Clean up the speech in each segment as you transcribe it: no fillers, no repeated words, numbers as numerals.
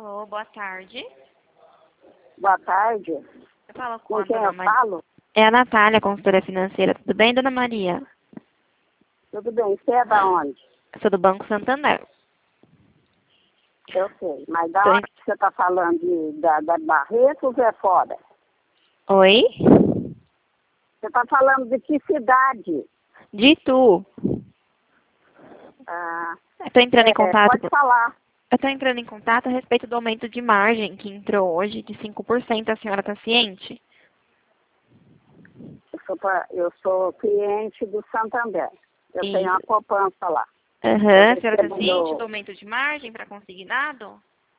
Alô, boa tarde. Boa tarde. Eu falo com Com a quem dona eu Maria. falo? É a Natália, consultora financeira. Tudo bem, dona Maria? Tudo bem. Você é da onde? Eu sou do Banco Santander. Eu sei. Mas da Tô onde que você está falando? Da Barretos ou é fora? Oi? Você está falando de que cidade? De Itu. Ah, Eu tô entrando em contato. pode falar. Eu tô entrando em contato a respeito do aumento de margem que entrou hoje de 5%. A senhora tá ciente? Eu sou cliente do Santander. Eu Isso. tenho uma poupança lá. Aham. A senhora tá recebo ciente do aumento de margem para consignado?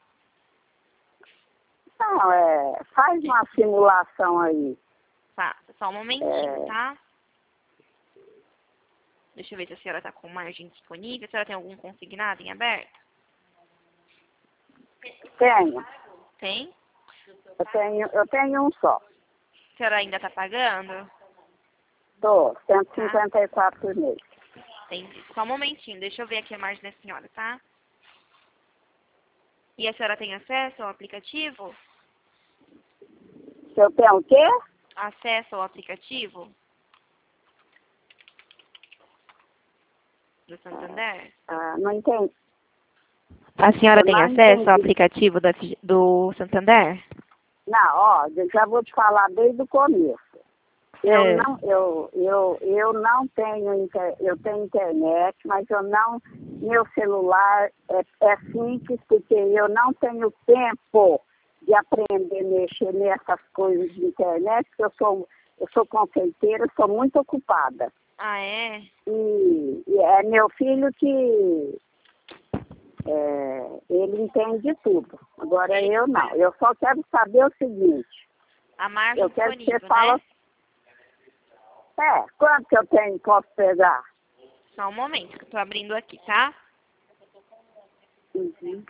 Não, faz uma simulação aí. Tá, só um momentinho, É. tá? Deixa eu ver se a senhora tá com margem disponível. A senhora tem algum consignado em aberto? Tenho. Tem? Eu tenho um só. A senhora ainda tá pagando? Tô, 154 por mês. Entendi. Só um momentinho, deixa eu ver aqui a margem da senhora, tá? E a senhora tem acesso ao aplicativo? Se eu tenho o quê? Acesso ao aplicativo do Santander? Não entendi. A senhora Eu tem não acesso ao entendi. aplicativo do Santander? Não, ó, eu já vou te falar desde o começo. É. Eu não tenho, eu tenho internet, mas meu celular é simples, porque eu não tenho tempo de aprender a mexer nessas coisas de internet, porque eu sou confeiteira, sou muito ocupada. Ah, é? E é meu filho que ele entende tudo. Agora eu não. Eu só quero saber o seguinte. A margem Eu quero que disponível, você fala. né? Quanto que eu tenho, posso pegar? Só um momento, que eu tô abrindo aqui, tá? Uhum.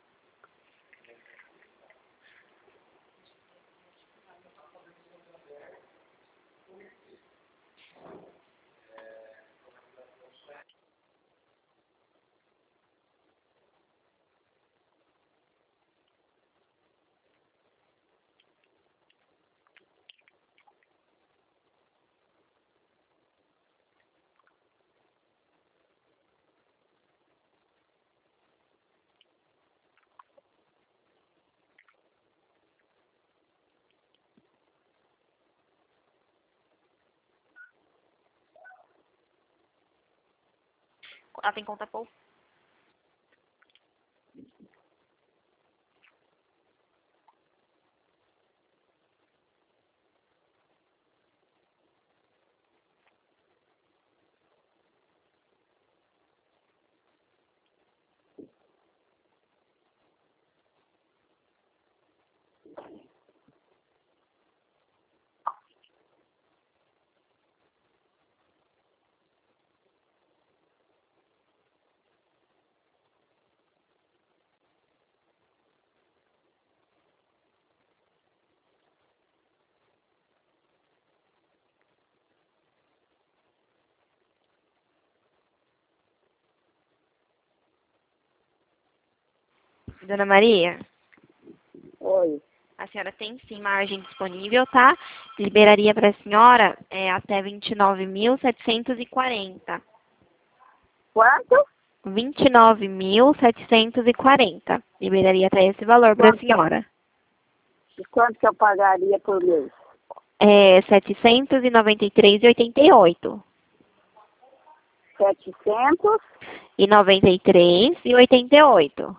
Ela tem conta pouco. Dona Maria, Oi. a senhora tem sim margem disponível, tá? Liberaria para a senhora até 29.740. Quanto? 29.740. Liberaria até esse valor para a senhora. Quanto que eu pagaria por mês? 793,88. 700? E 93,88.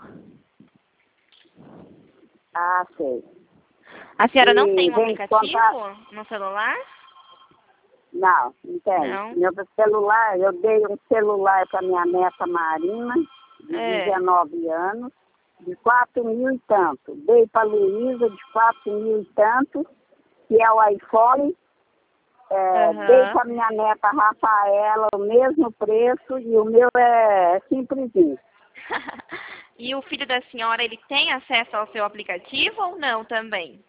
Ah, sei. A senhora não E tem um vem aplicativo contar. no celular? Não tem. Não. Meu celular, eu dei um celular para minha neta Marina, de 19 anos, de 4 mil e tanto. Dei para Luísa, de 4 mil e tanto, que é o iPhone. Dei para minha neta Rafaela o mesmo preço e o meu é simplesinho. E o filho da senhora, ele tem acesso ao seu aplicativo ou não também?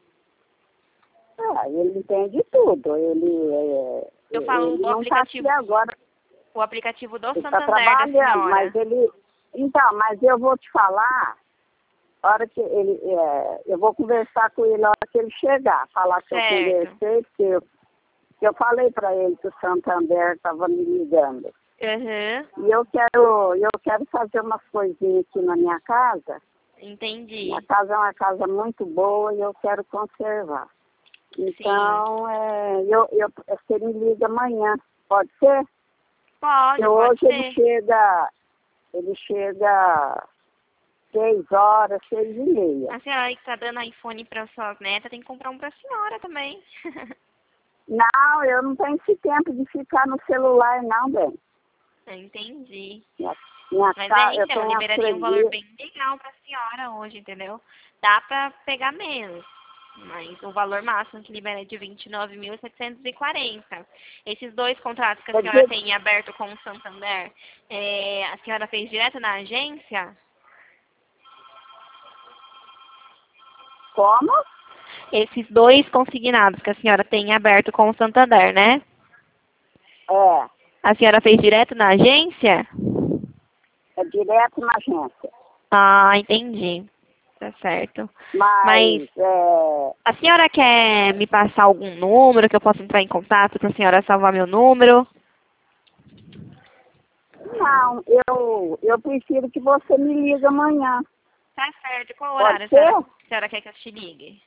Ele entende tudo. Eu falo Ele o não está aplicativo, aqui agora. o aplicativo do Ele está Santander da trabalhando, senhora. mas ele... Então, mas eu vou te falar, A hora que ele, eu vou conversar com ele a hora que ele chegar, falar que Certo. eu conversei, que eu falei para ele que o Santander estava me ligando. Uhum. E eu quero fazer umas coisinhas aqui na minha casa. Entendi. Minha casa é uma casa muito boa e eu quero conservar. Então, você me liga amanhã, pode ser? Pode, Porque pode hoje ser. ele chega 6h, 6h30. A senhora aí que tá dando iPhone para suas netas tem que comprar um para a senhora também. Não, eu não tenho esse tempo de ficar no celular, não, bem. Entendi. Minha Mas casa, aí, eu então, tenho liberaria um valor bem legal para a senhora hoje, entendeu? Dá para pegar menos, mas o valor máximo que libera é de 29.740. Esses dois contratos que a senhora tem aberto com o Santander, a senhora fez direto na agência? Como? Esses dois consignados que a senhora tem aberto com o Santander, né? É. A senhora fez direto na agência? É direto na agência. Ah, entendi. Tá certo. Mas a senhora quer me passar algum número que eu possa entrar em contato para a senhora salvar meu número? não, eu prefiro que você me ligue amanhã. Tá certo. Qual Pode horário ser? a senhora quer que eu te ligue?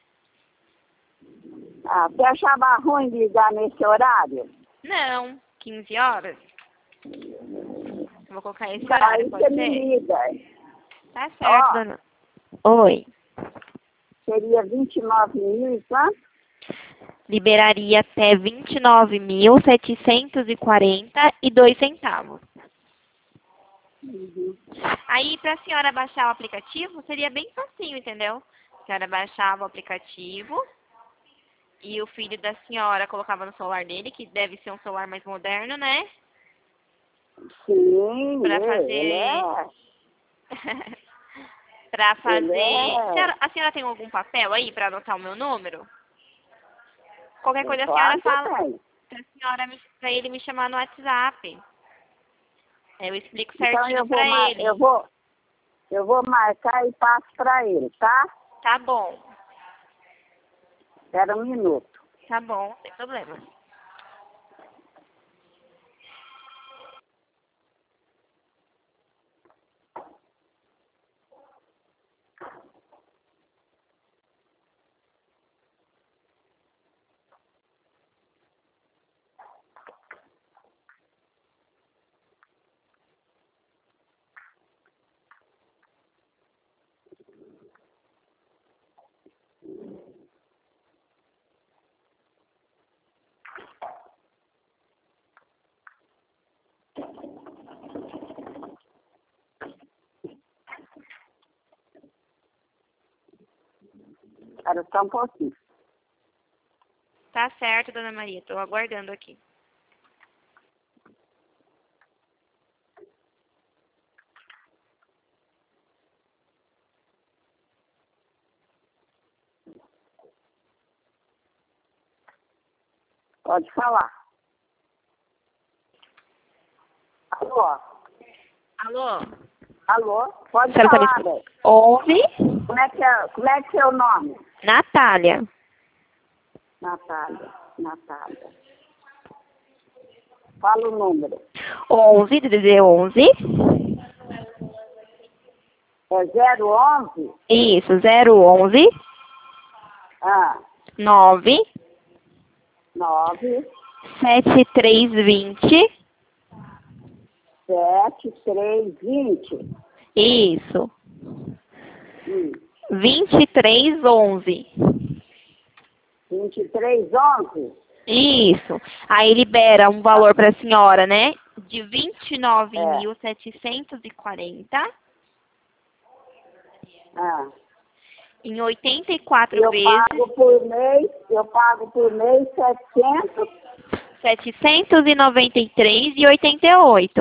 Ah, você achava ruim ligar nesse horário? Não. 15 horas? Vou colocar esse Aí horário, pode você me ser? liga. Tá certo, Ó, dona. Oi. seria 29 mil e quanto? Liberaria até 29.742 centavos. Uhum. Aí, para a senhora baixar o aplicativo, seria bem facinho, entendeu? A senhora baixava o aplicativo e o filho da senhora colocava no celular dele, que deve ser um celular mais moderno, né? Sim, Para ele fazer... é. Para fazer... Ele é. A senhora tem algum papel aí para anotar o meu número? Qualquer coisa a senhora Claro que fala tem. para ele me chamar no WhatsApp. Eu explico Então certinho para ele. eu vou marcar e passo para ele, tá? Tá bom, Espera um minuto. tá bom, sem problema. Espera só um pouquinho. Tá certo, dona Maria, tô aguardando aqui. Pode falar. Alô? Alô? Alô? Pode A senhora tá me falar, escutando? velho. 11, Como é que é o nome? Natália. Natália. Fala o número. 11, DDD 11. É 011? Isso, 011 Ah, 9 9 7320. 7320. Isso. 2311. 2311? Isso. Aí libera um valor para a senhora, né? De 29.740 Ah. em 84 Eu vezes. eu pago por mês 700. 793,88.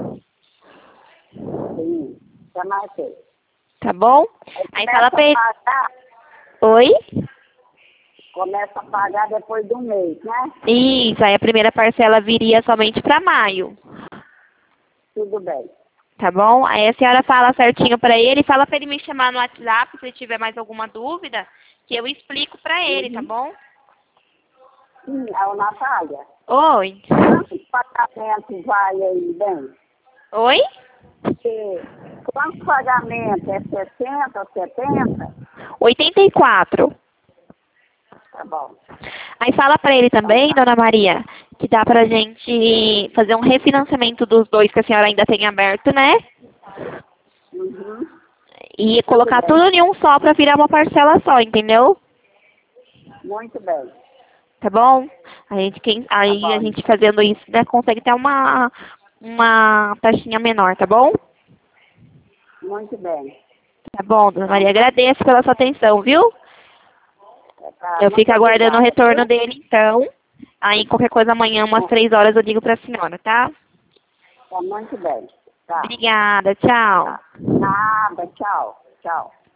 Sim, já marquei. Tá bom? Aí fala pra ele. Oi? Começa a pagar depois do mês, né? Isso, aí a primeira parcela viria somente para maio. Tudo bem. Tá bom? Aí a senhora fala certinho pra ele, fala pra ele me chamar no WhatsApp se tiver mais alguma dúvida, que eu explico pra ele, tá bom? Sim, é o Natália. Oi. Quantos pagamentos vai aí, bem? Oi? Quantos pagamentos? É 60 ou 70? 84. Tá bom. Aí fala pra ele Então também, tá. dona Maria, que dá pra gente fazer um refinanciamento dos dois que a senhora ainda tem aberto, né? Uhum. E Tudo colocar bem. tudo em um só pra virar uma parcela só, entendeu? Muito bem. Tá bom? Tá Aí a bom. gente fazendo isso, né, consegue ter uma taxinha menor, tá bom? Muito bem. Tá bom, dona Então Maria. tá. Agradeço pela sua atenção, viu? Tá. Eu fico Muito aguardando o obrigada, retorno viu? dele, então. Aí qualquer coisa amanhã, umas 3 horas, eu ligo pra senhora, tá? Tá muito bem. Tá. Obrigada, tchau. Tá. Nada. Tchau. Tchau.